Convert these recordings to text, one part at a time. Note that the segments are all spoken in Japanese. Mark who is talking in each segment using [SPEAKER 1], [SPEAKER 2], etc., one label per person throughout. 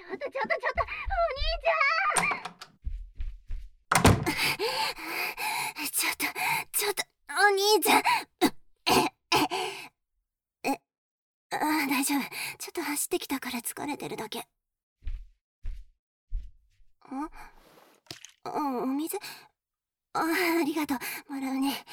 [SPEAKER 1] お兄ちゃん。大丈夫。ちょっと走ってきたから疲れてるだけ。お水？ありがとう。もらうね。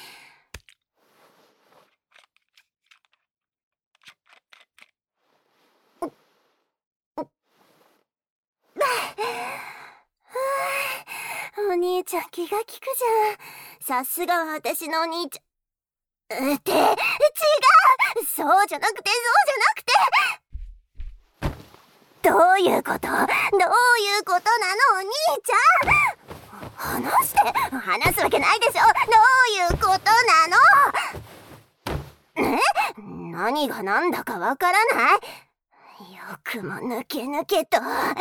[SPEAKER 1] お兄ちゃん気が利くじゃん。さすがは私のお兄ちゃん。違う。そうじゃなくて。どういうことなの、お兄ちゃん。話すわけないでしょ。どういうことなの。何が何だかわからない。よくも抜けと。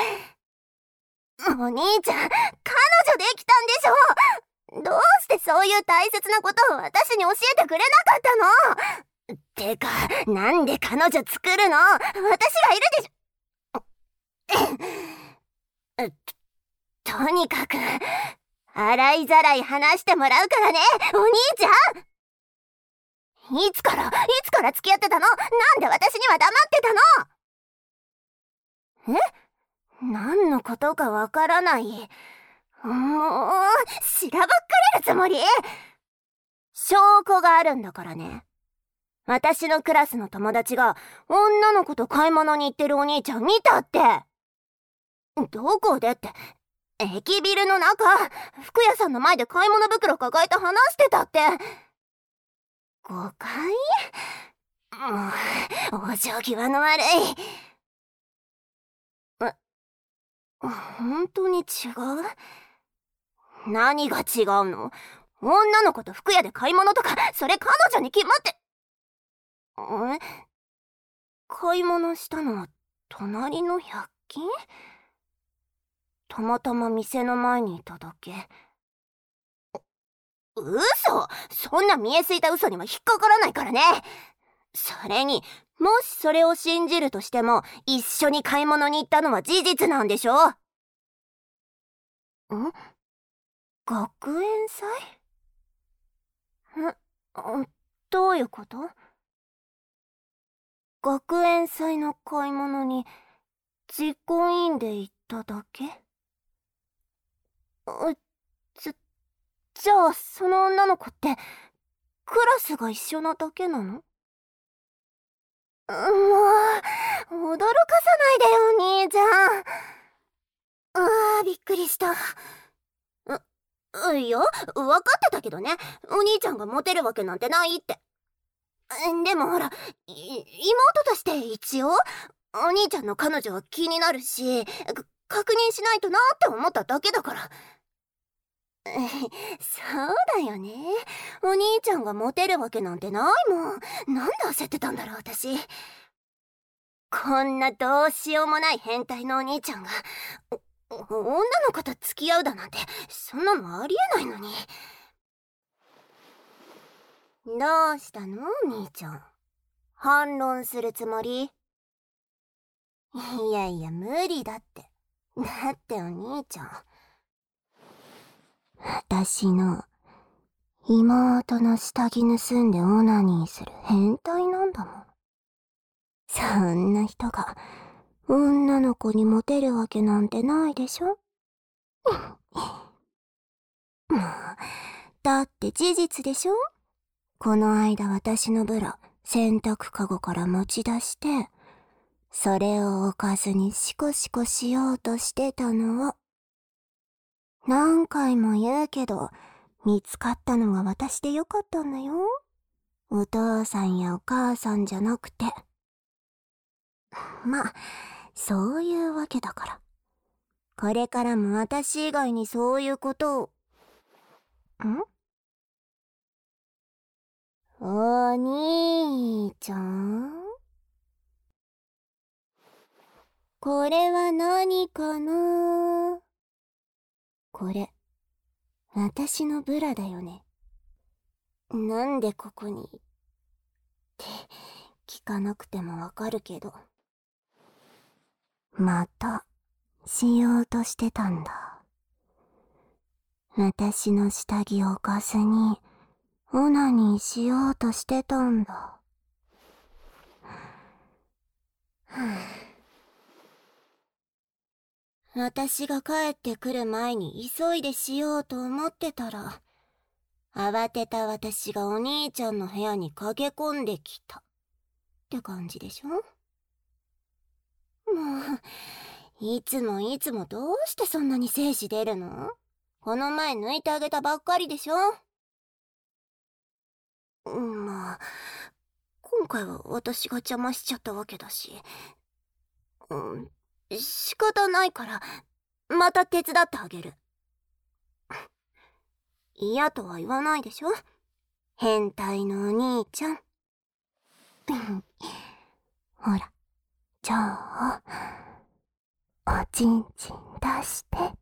[SPEAKER 1] お兄ちゃん、彼女できたんでしょ。どうしてそういう大切なことを私に教えてくれなかったの。てか、なんで彼女作るの。私がいるでしょ。とにかく洗いざらい話してもらうからね、お兄ちゃん。いつから付き合ってたの。なんで私には黙ってたの。何のことかわからない。もうしらばっかれるつもり。証拠があるんだからね。私のクラスの友達が女の子と買い物に行ってるお兄ちゃん見たって。どこでって、駅ビルの中、服屋さんの前で買い物袋抱えて話してたって。誤解？もう、往生際の悪い。本当に違う？何が違うの？女の子と服屋で買い物とか、それ彼女に決まって。買い物したのは隣の100均？たまたま店の前にいただけ。嘘！そんな見えすいた嘘には引っかからないからね。それに、もしそれを信じるとしても、一緒に買い物に行ったのは事実なんでしょ？学園祭？どういうこと？学園祭の買い物に実行委員で行っただけ？じゃあその女の子ってクラスが一緒なだけなの？もう驚かさないでよお兄ちゃん。びっくりした。いや、分かってたけどね。お兄ちゃんがモテるわけなんてないって。でもほら、妹として一応お兄ちゃんの彼女は気になるし、確認しないとなって思っただけだから。そうだよね。お兄ちゃんがモテるわけなんてないもん。なんで焦ってたんだろう私。こんなどうしようもない変態のお兄ちゃんが女の子と付き合うだなんて、そんなのありえないのに。どうしたのお兄ちゃん。反論するつもり？いやいや無理だって。だってお兄ちゃん、私の妹の下着盗んでオナニーする変態なんだもん。そんな人が女の子にモテるわけなんてないでしょ。もう、だって事実でしょ。この間私のブラ洗濯かごから持ち出して、それを置かずにシコシコしようとしてたのを。何回も言うけど、見つかったのが私でよかったんだよ。お父さんやお母さんじゃなくて。まあ、そういうわけだから。これからも私以外にそういうことを。お兄ちゃん？これは何かな？これ、私のブラだよね。なんでここにって聞かなくてもわかるけど。またしようとしてたんだ。私の下着をかすに、オナニーしようとしてたんだ。私が帰ってくる前に急いでしようと思ってたら、慌てた私がお兄ちゃんの部屋に駆け込んできた。って感じでしょ？もう、いつもいつもどうしてそんなに精子出るの？この前抜いてあげたばっかりでしょ？まあ、今回は私が邪魔しちゃったわけだし。仕方ないから、また手伝ってあげる。嫌とは言わないでしょ？変態のお兄ちゃん。ほら、じゃあ、おちんちん出して。